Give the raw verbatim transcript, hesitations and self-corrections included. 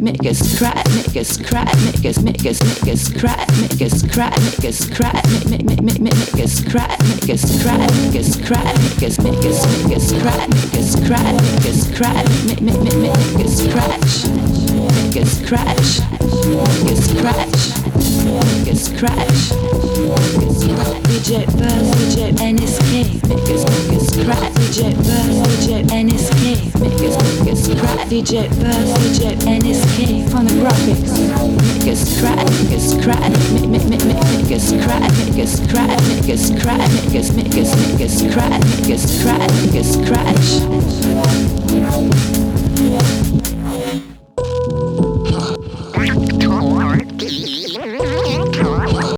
make it scratch, make it scratch, make it make it make it scratch, make it scratch, make it scratch, make make make make make it scratch, make it scratch, make it scratch, make it make it make it scratch, make it scratch, make it scratch, make make make make make it scratch, make it scratch, make it scratch, make it scratch. D J Buzz, D J N S K, make it make it scratch. D J Buzz, D J N S K, make it make it scratch. D J Buzz, D J N S K, Phonographics, make it scratch, make it scratch, make make make make make it scratch, make it scratch, make it scratch, make it make it make it scratch, make it scratch, make it scratch.